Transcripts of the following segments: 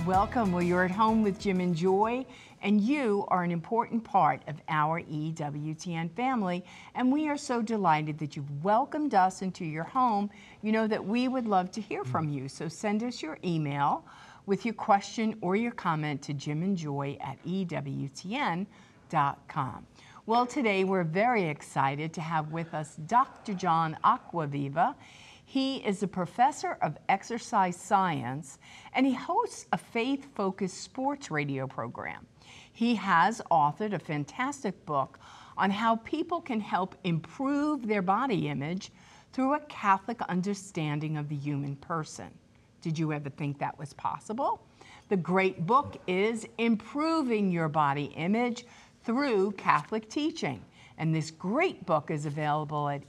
Welcome. Well, you're at home with Jim and Joy, and you are an important part of our EWTN family, and we are so delighted that you've welcomed us into your home. You know that we would love to hear from you, so send us your email with your question or your comment to jimandjoy@ewtn.com. Well, today we're very excited to have with us Dr. John Acquaviva. He is a professor of exercise science, and he hosts a faith-focused sports radio program. He has authored a fantastic book on how people can help improve their body image through a Catholic understanding of the human person. Did you ever think that was possible? The great book is Improving Your Body Image Through Catholic Teaching, and this great book is available at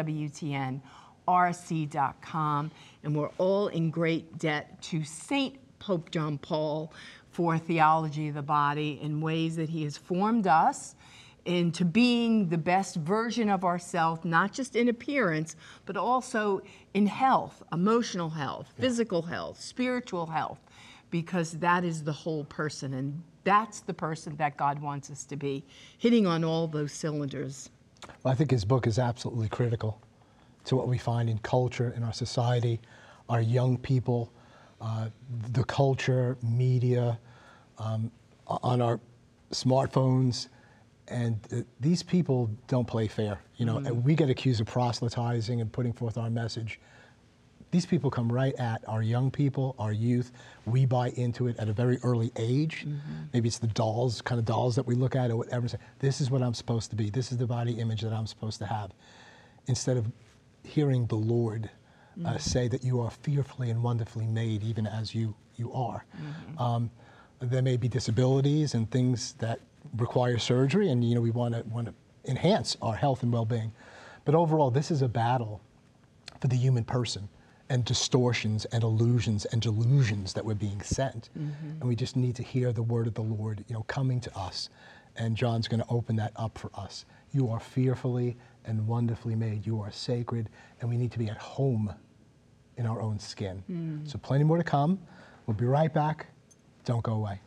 EWTNRC.com, and we're all in great debt to Saint Pope John Paul for theology of the body in ways that he has formed us into being the best version of ourselves, not just in appearance, but also in health, emotional health, physical health, spiritual health, because that is the whole person, and that's the person that God wants us to be, hitting on all those cylinders. Well, I think his book is absolutely critical to what we find in culture, in our society, our young people, the culture, media, on our smartphones, and these people don't play fair. You know, and we get accused of proselytizing and putting forth our message. These people come right at our young people, our youth. We buy into it at a very early age. Maybe it's the dolls, kind of dolls that we look at or whatever. Say, this is what I'm supposed to be. This is the body image that I'm supposed to have. Instead of hearing the Lord say that you are fearfully and wonderfully made, even as you are. There may be disabilities and things that require surgery, and we want to enhance our health and well-being. But overall, this is a battle for the human person, and distortions and illusions and delusions that we're being sent. And we just need to hear the word of the Lord, coming to us. And John's going to open that up for us. You are fearfully and wonderfully made. You are sacred, and we need to be at home in our own skin. So plenty more to come. We'll be right back. Don't go away.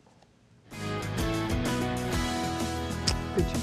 Good job.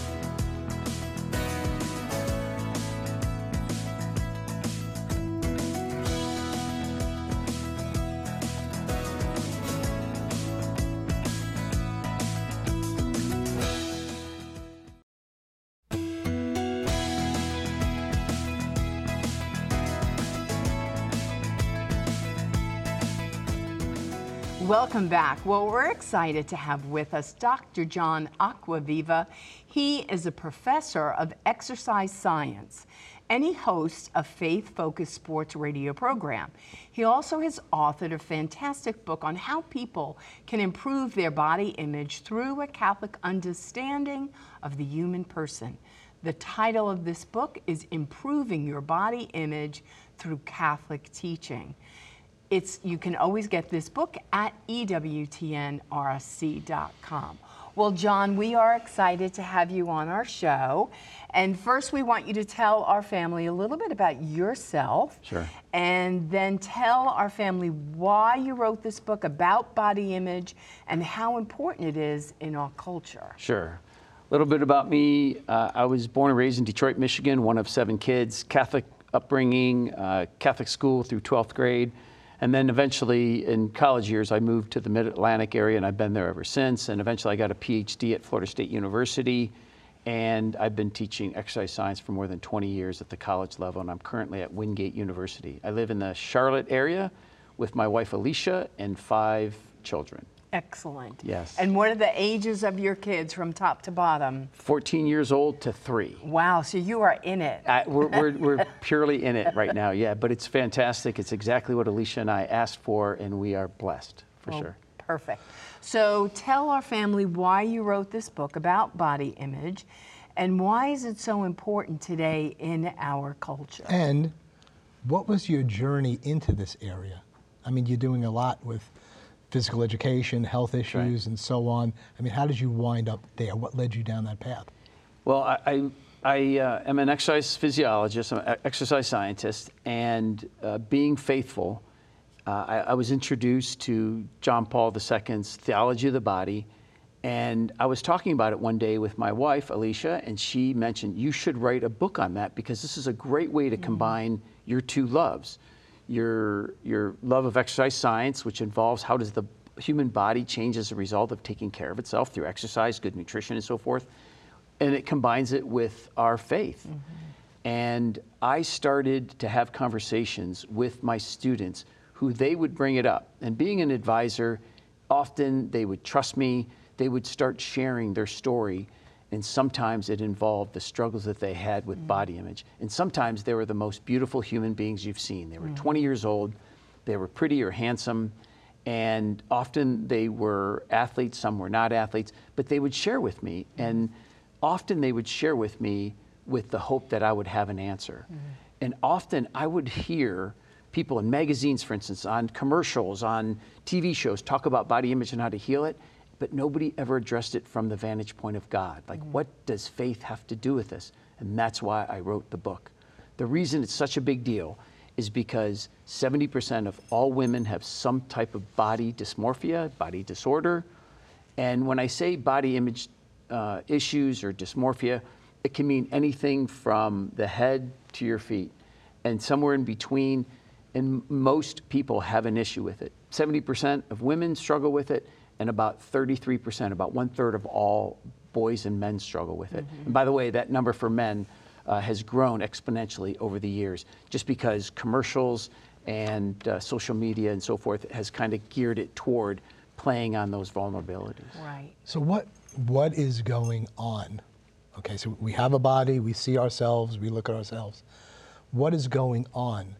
Welcome back. Well, we're excited to have with us Dr. John Acquaviva. He is a professor of exercise science, and he hosts a faith-focused sports radio program. He also has authored a fantastic book on how people can improve their body image through a Catholic understanding of the human person. The title of this book is Improving Your Body Image Through Catholic Teaching. You can always get this book at EWTNRC.com. Well, John, we are excited to have you on our show. And first, we want you to tell our family a little bit about yourself. Sure. And then tell our family why you wrote this book about body image and how important it is in our culture. Sure. A little bit about me. I was born and raised in Detroit, Michigan, one of 7 kids, Catholic upbringing, Catholic school through 12th grade. And then eventually in college years, I moved to the Mid-Atlantic area, and I've been there ever since. And eventually I got a PhD at Florida State University, and I've been teaching exercise science for more than 20 years at the college level, and I'm currently at Wingate University. I live in the Charlotte area with my wife Alicia and 5 children. Excellent. Yes. And what are the ages of your kids from top to bottom? 14 years old to 3. Wow, so you are in it. We're purely in it right now, yeah, but it's fantastic. It's exactly what Alicia and I asked for, and we are blessed, for sure. Perfect. So tell our family why you wrote this book about body image, and why is it so important today in our culture? And what was your journey into this area? I mean, you're doing a lot with physical education, health issues, and so on. I mean, how did you wind up there? What led you down that path? Well, I am an exercise physiologist, I'm an exercise scientist, and being faithful, I was introduced to John Paul II's Theology of the Body, and I was talking about it one day with my wife, Alicia, and she mentioned, you should write a book on that because this is a great way to combine your two loves. Your love of exercise science, which involves how does the human body change as a result of taking care of itself through exercise, good nutrition, and so forth, and it combines it with our faith. And I started to have conversations with my students who they would bring it up. And being an advisor, often they would trust me, they would start sharing their story, and sometimes it involved the struggles that they had with body image. And sometimes they were the most beautiful human beings you've seen. They were 20 years old, they were pretty or handsome, and often they were athletes, some were not athletes, but they would share with me, and often they would share with me with the hope that I would have an answer. And often I would hear people in magazines, for instance, on commercials, on TV shows, talk about body image and how to heal it, but nobody ever addressed it from the vantage point of God. Like, what does faith have to do with this? And that's why I wrote the book. The reason it's such a big deal is because 70% of all women have some type of body dysmorphia, body disorder. And when I say body image issues or dysmorphia, it can mean anything from the head to your feet and somewhere in between. And most people have an issue with it. 70% of women struggle with it, and about 33%, about 1/3 of all boys and men struggle with it. And by the way, that number for men has grown exponentially over the years, just because commercials and social media and so forth has kind of geared it toward playing on those vulnerabilities. Right. So what is going on? Okay, so we have a body, we see ourselves, we look at ourselves. What is going on?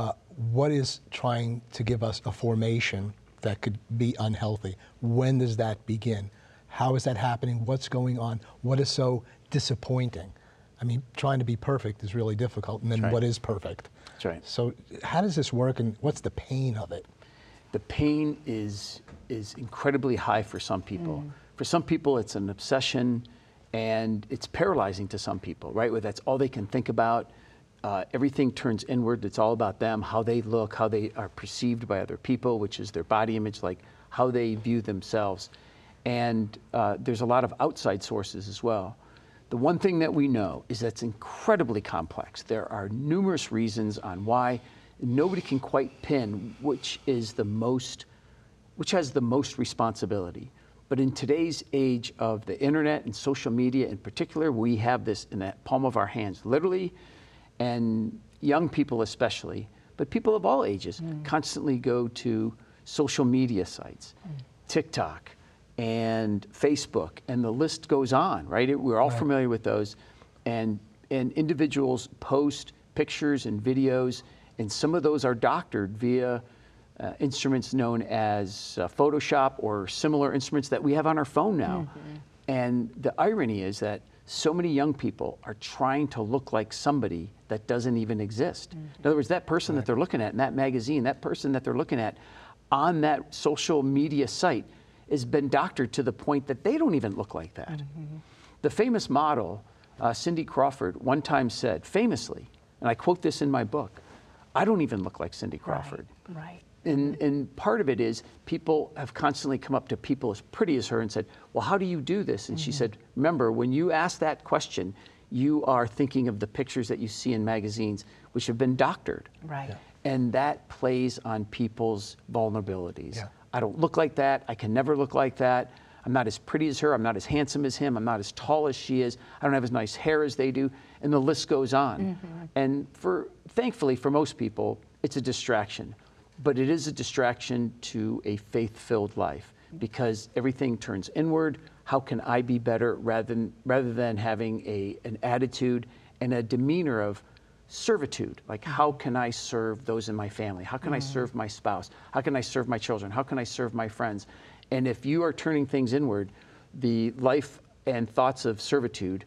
What is trying to give us a formation that could be unhealthy? When does that begin? How is that happening? What's going on? What is so disappointing? I mean, trying to be perfect is really difficult, and then That's right. what is perfect? That's right. So how does this work, and what's the pain of it? The pain is incredibly high for some people. For some people, it's an obsession, and it's paralyzing to some people, right? Where that's all they can think about. Everything turns inward. It's all about them, how they look, how they are perceived by other people, which is their body image, like how they view themselves. And there's a lot of outside sources as well. The one thing that we know is that it's incredibly complex. There are numerous reasons on why. Nobody can quite pin which has the most responsibility. But in today's age of the internet and social media in particular, we have this in the palm of our hands, literally, and young people especially, but people of all ages constantly go to social media sites, TikTok and Facebook, and the list goes on, right? We're all familiar with those. And individuals post pictures and videos, and some of those are doctored via instruments known as Photoshop or similar instruments that we have on our phone now. And the irony is that so many young people are trying to look like somebody that doesn't even exist. In other words, that person that they're looking at in that magazine, that person that they're looking at on that social media site has been doctored to the point that they don't even look like that. The famous model, Cindy Crawford, one time said famously, and I quote this in my book, "I don't even look like Cindy Crawford." Right. And part of it is people have constantly come up to people as pretty as her and said, well, how do you do this? And she said, remember, when you ask that question, you are thinking of the pictures that you see in magazines, which have been doctored. Right. And that plays on people's vulnerabilities. Yeah. I don't look like that. I can never look like that. I'm not as pretty as her. I'm not as handsome as him. I'm not as tall as she is. I don't have as nice hair as they do. And the list goes on. And thankfully, for most people, it's a distraction. But it is a distraction to a faith-filled life because everything turns inward. How can I be better rather than having an attitude and a demeanor of servitude? Like, how can I serve those in my family? How can I serve my spouse? How can I serve my children? How can I serve my friends? And if you are turning things inward, the life and thoughts of servitude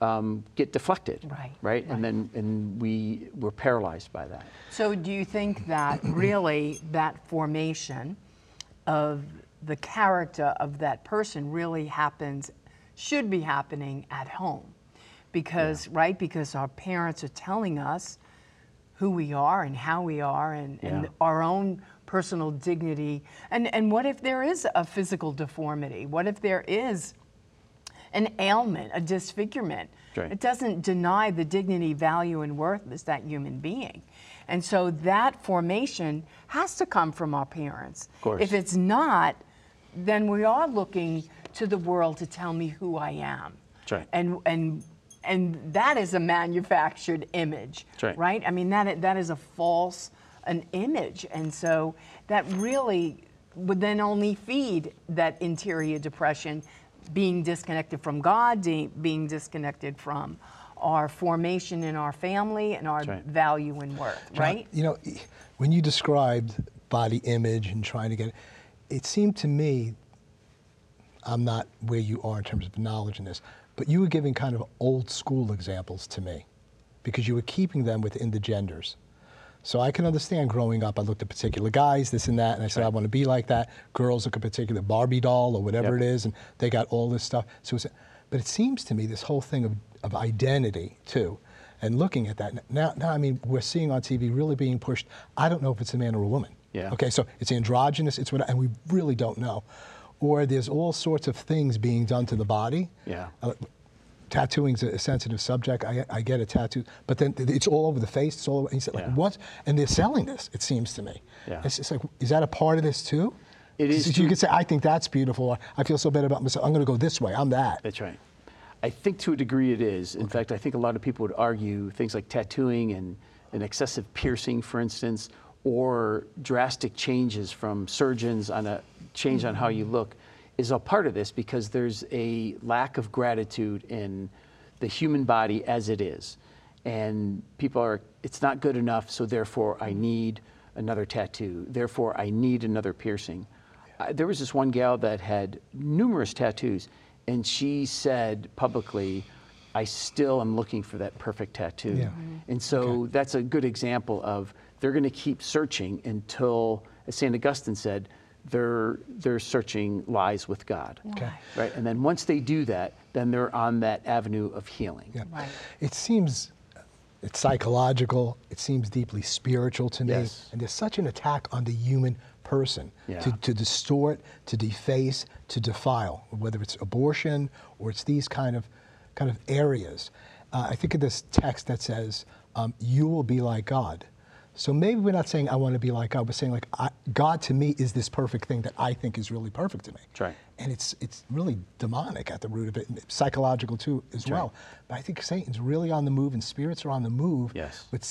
get deflected, right? And then we're paralyzed by that. So do you think that really that formation of the character of that person really should be happening at home? Because, right, because our parents are telling us, who we are and how we are and Yeah. our own personal dignity. And what if there is a physical deformity? What if there is an ailment, a disfigurement? Right. It doesn't deny the dignity, value, and worth of that human being. And so that formation has to come from our parents. Of course. If it's not, then we are looking to the world to tell me who I am. That's right. And that is a manufactured image, That's right. I mean, that is a false an image. And so that really would then only feed that interior depression, being disconnected from God, being disconnected from our formation in our family and our That's right. value and worth, John, right? You know, when you described body image and trying to get it seemed to me, I'm not where you are in terms of knowledge in this, but you were giving kind of old school examples to me because you were keeping them within the genders. So I can understand growing up, I looked at particular guys, this and that, and I said, I want to be like that. Girls look at a particular Barbie doll or whatever Yep. it is, and they got all this stuff. So but it seems to me this whole thing of identity, too, and looking at that. Now, I mean, we're seeing on TV really being pushed. I don't know if it's a man or a woman. Yeah. Okay, so it's androgynous, it's what, and we really don't know. Or there's all sorts of things being done to the body. Yeah. Tattooing's a sensitive subject. I get a tattoo, but then it's all over the face. It's all over. And he said, like, Yeah. what? And they're selling this. It seems to me. Yeah. It's just like, is that a part of this too? It is You too. could say, I think that's beautiful. Or, I feel so bad about myself. I'm going to go this way. I'm that. That's right. I think to a degree it is. In fact, I think a lot of people would argue things like tattooing and excessive piercing, for instance, or drastic changes from surgeons on a change on how you look is a part of this because there's a lack of gratitude in the human body as it is. And people are, it's not good enough, so therefore I need another tattoo. Therefore I need another piercing. There was this one gal that had numerous tattoos, and she said publicly, I still am looking for that perfect tattoo. Yeah. And so that's a good example of they're going to keep searching until, as St. Augustine said, their searching lies with God. Okay. Right? And then once they do that, then they're on that avenue of healing. Yeah. Right. It seems, it's psychological. It seems deeply spiritual to me. Yes. And there's such an attack on the human person Yeah. to distort, to deface, to defile, whether it's abortion or it's these kind of areas. I think of this text that says, you will be like God. So maybe we're not saying I want to be like God, we're saying like God to me is this perfect thing that I think is really perfect to me. That's right. And it's really demonic at the root of it, and psychological too as That's well. But I think Satan's really on the move, and spirits are on the move Yes. with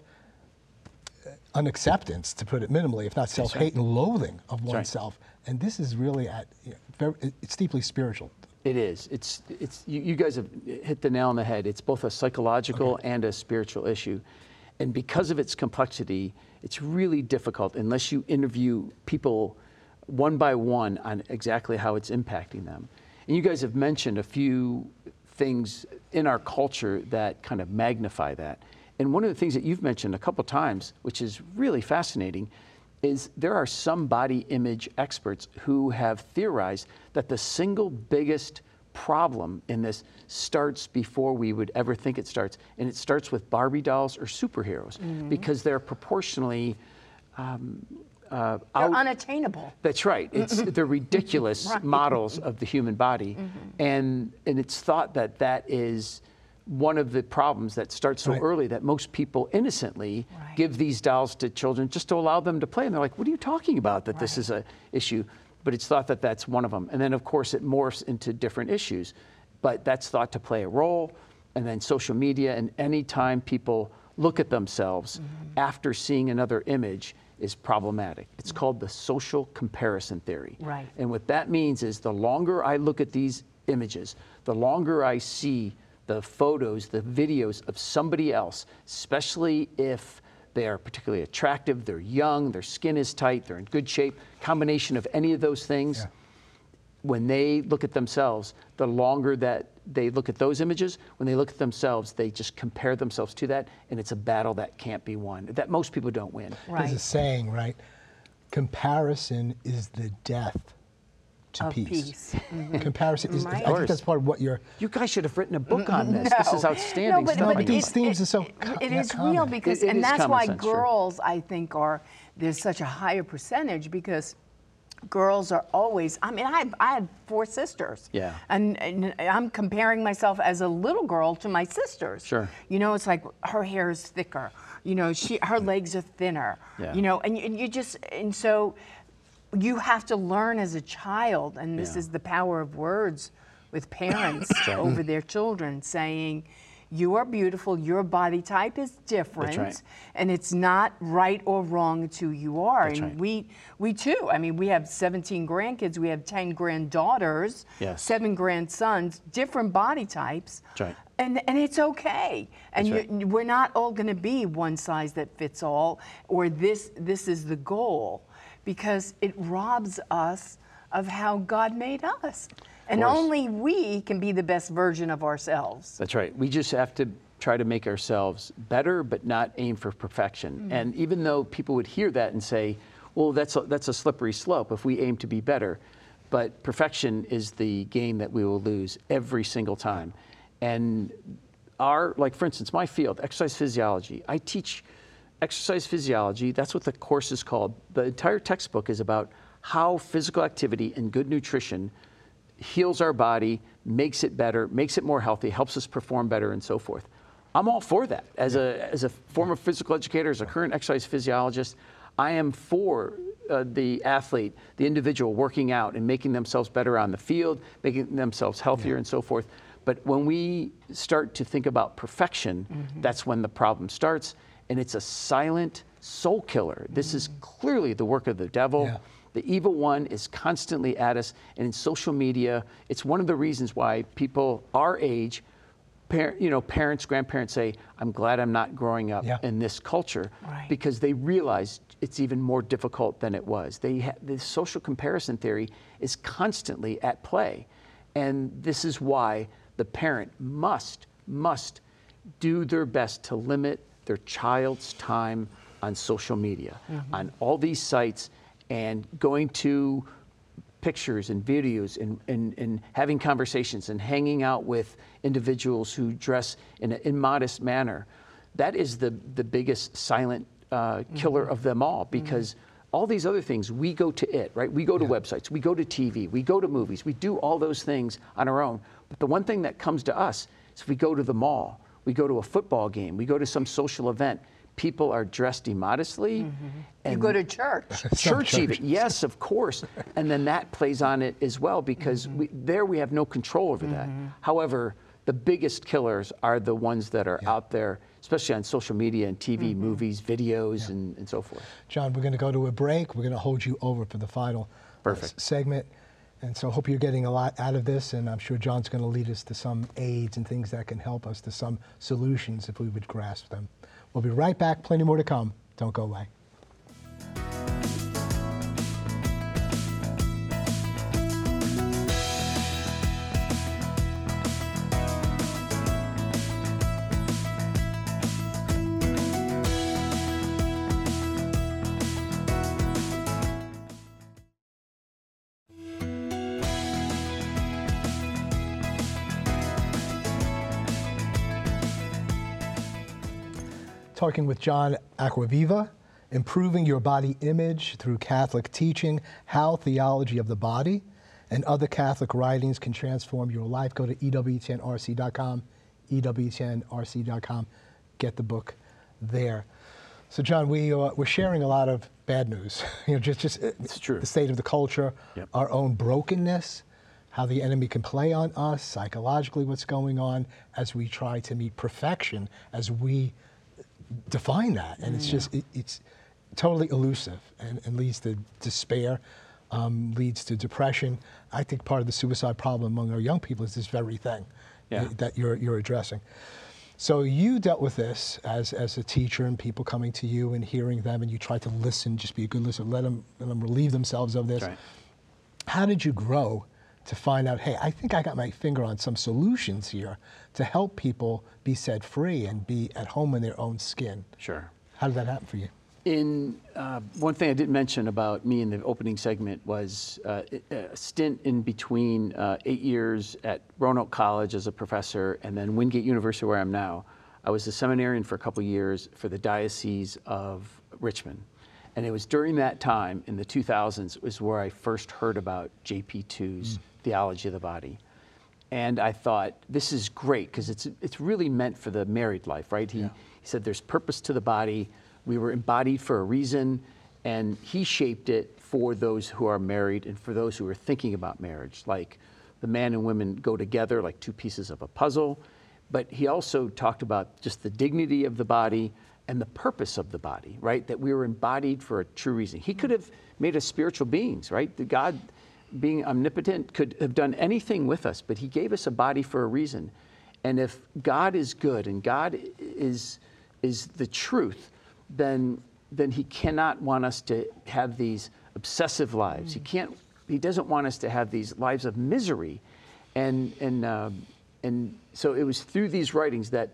unacceptance, to put it minimally, if not self-hate and loathing of right. oneself. And this is really it's deeply spiritual. It is. It's you guys have hit the nail on the head. It's both a psychological and a spiritual issue. And because of its complexity, it's really difficult unless you interview people one by one on exactly how it's impacting them. And you guys have mentioned a few things in our culture that kind of magnify that. And one of the things that you've mentioned a couple times, which is really fascinating, is there are some body image experts who have theorized that the single biggest problem in this starts before we would ever think it starts. And it starts with Barbie dolls or superheroes because they're proportionally They're unattainable. That's right. They're ridiculous Right. models of the human body. And it's thought that that is one of the problems that starts so Right. early that most people innocently Right. give these dolls to children just to allow them to play. And they're like, what are you talking about, that this Right. is an issue? But it's thought that that's one of them. And then, of course, it morphs into different issues. But that's thought to play a role. And then social media, and any time people look at themselves after seeing another image is problematic. It's called the social comparison theory. Right. And what that means is the longer I look at these images, the longer I see the photos, the videos of somebody else, especially if they are particularly attractive, they're young, their skin is tight, they're in good shape, combination of any of those things, Yeah. when they look at themselves, the longer that they look at those images, when they look at themselves, they just compare themselves to that, and it's a battle that can't be won, that most people don't win. There's a Right. saying, right? Comparison is the death to Of peace. Comparison is, Right. I think that's part of what you're. You guys should have written a book on this. This is outstanding but, stuff. but I But mean, these themes are so it yeah, is common. real because, It and is that's common why sense, sure. girls, I think, there's such a higher percentage because girls are always, I mean, I had 4 sisters. Yeah. And I'm comparing myself as a little girl to my sisters. Sure. You know, it's like her hair is thicker. You know, her legs are thinner. Yeah. You know, and you just, and so you have to learn as a child, and this Yeah. is the power of words with parents over their children, saying, you are beautiful, your body type is different, right. and it's not right or wrong to who you are. That's and right. we too, I mean, we have 17 grandkids, we have 10 granddaughters, Yes. 7 grandsons, different body types. That's right. And it's okay. And That's right. we're not all going to be one size that fits all, or this is the goal, because it robs us of how God made us. And course. only we can be the best version of ourselves. That's right. We just have to try to make ourselves better, but not aim for perfection. And even though people would hear that and say, well, that's a slippery slope if we aim to be better. But perfection is the game that we will lose every single time. And like for instance, my field, exercise physiology, I teach exercise physiology. That's what the course is called. The entire textbook is about how physical activity and good nutrition heals our body, makes it better, makes it more healthy, helps us perform better, and so forth. I'm all for that. As a former physical educator, as a current exercise physiologist, I am for the athlete, the individual working out and making themselves better on the field, making themselves healthier, and so forth. But when we start to think about perfection, that's when the problem starts, and it's a silent soul killer. This is clearly the work of the devil. Yeah. The evil one is constantly at us, and in social media, it's one of the reasons why people our age, parents, grandparents say, I'm glad I'm not growing up Yeah. in this culture, Right. because they realize it's even more difficult than it was. The social comparison theory is constantly at play, and this is why the parent must do their best to limit their child's time on social media, on all these sites, and going to pictures and videos and having conversations and hanging out with individuals who dress in an immodest manner. That is the biggest silent killer of them all, because all these other things, we go to it, right? We go to websites, we go to TV, we go to movies, we do all those things on our own. But the one thing that comes to us is we go to the mall, we go to a football game, we go to some social event. People are dressed immodestly. You go to church. Church even, yes, of course. And then that plays on it as well, because we have no control over that. However, the biggest killers are the ones that are out there, especially on social media and TV, movies, videos, and so forth. John, we're going to go to a break. We're going to hold you over for the final segment. And so I hope you're getting a lot out of this, and I'm sure John's going to lead us to some aids and things that can help us, to some solutions if we would grasp them. We'll be right back. Plenty more to come. Don't go away. Talking with John Acquaviva, Improving Your Body Image Through Catholic Teaching, How Theology of the Body and Other Catholic Writings Can Transform Your Life. Go to EWTNRC.com, EWTNRC.com. Get the book there. So John, we're sharing a lot of bad news. Just It's true. The state of the culture, Yep. our own brokenness, how the enemy can play on us, psychologically what's going on as we try to meet perfection, as we define that, and it's just it's totally elusive and leads to despair, leads to depression. I think part of the suicide problem among our young people is this very thing that you're addressing. So you dealt with this as a teacher, and people coming to you and hearing them, and you tried to listen, just be a good listener, let them relieve themselves of this. Right. How did you grow to find out, hey, I think I got my finger on some solutions here to help people be set free and be at home in their own skin? Sure. How did that happen for you? One thing I didn't mention about me in the opening segment was a stint in between 8 years at Roanoke College as a professor and then Wingate University, where I am now. I was a seminarian for a couple years for the Diocese of Richmond. And it was during that time, in the 2000s, was where I first heard about JP2's theology of the body. And I thought, this is great, because it's really meant for the married life, right? He said there's purpose to the body. We were embodied for a reason, and he shaped it for those who are married and for those who are thinking about marriage. Like the man and women go together like two pieces of a puzzle. But he also talked about just the dignity of the body and the purpose of the body, right? That we were embodied for a true reason. He could have made us spiritual beings, right? The God, being omnipotent, could have done anything with us, but he gave us a body for a reason. And if God is good and God is the truth, then he cannot want us to have these obsessive lives. He doesn't want us to have these lives of misery. And so it was through these writings that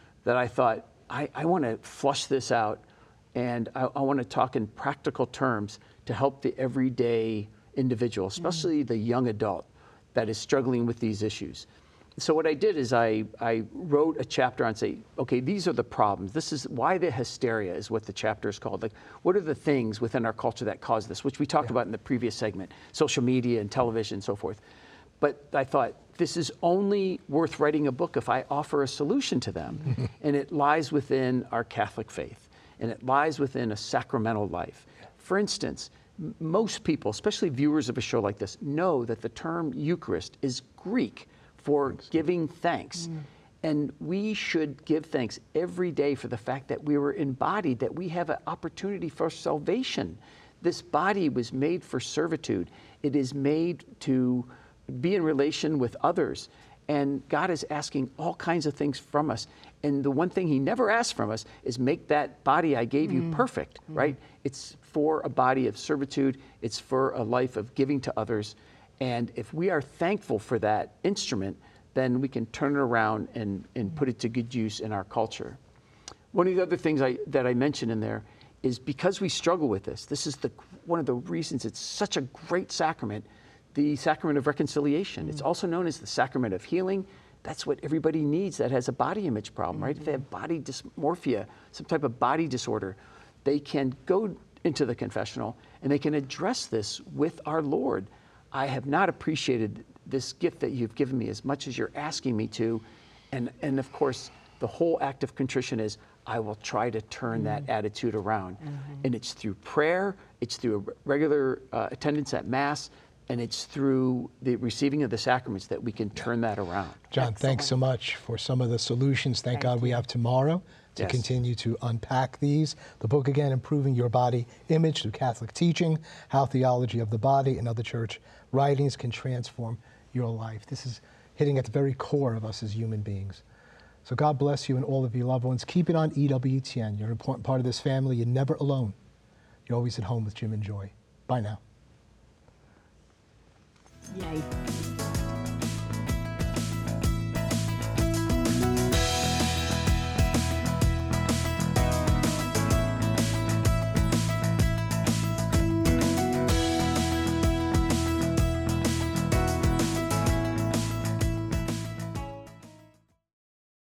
I thought, I want to flush this out, and I want to talk in practical terms to help the everyday individual, especially the young adult that is struggling with these issues. So what I did is I wrote a chapter on, say, okay, these are the problems. This is why the hysteria is what the chapter is called. Like, what are the things within our culture that cause this, which we talked about in the previous segment, social media and television and so forth. But I thought, this is only worth writing a book if I offer a solution to them. And it lies within our Catholic faith, and it lies within a sacramental life. For instance, most people, especially viewers of a show like this, know that the term Eucharist is Greek for giving thanks. And we should give thanks every day for the fact that we were embodied, that we have an opportunity for salvation. This body was made for servitude. It is made to be in relation with others. And God is asking all kinds of things from us. And the one thing he never asks from us is make that body I gave you perfect, right? It's for a body of servitude. It's for a life of giving to others. And if we are thankful for that instrument, then we can turn it around and put it to good use in our culture. One of the other things that I mentioned in there is because we struggle with this, this is one of the reasons it's such a great sacrament, the sacrament of reconciliation. It's also known as the sacrament of healing. That's what everybody needs that has a body image problem, right? If they have body dysmorphia, some type of body disorder, they can go into the confessional and they can address this with our Lord. I have not appreciated this gift that you've given me as much as you're asking me to. And of course, the whole act of contrition is, I will try to turn that attitude around. And it's through prayer, it's through regular attendance at Mass, and it's through the receiving of the sacraments that we can turn that around. John, thanks so much for some of the solutions. Thank God we have tomorrow to continue to unpack these. The book again, Improving Your Body Image Through Catholic Teaching, How Theology of the Body and Other Church Writings Can Transform Your Life. This is hitting at the very core of us as human beings. So God bless you and all of your loved ones. Keep it on EWTN. You're an important part of this family. You're never alone. You're always at home with Jim and Joy. Bye now. Yay.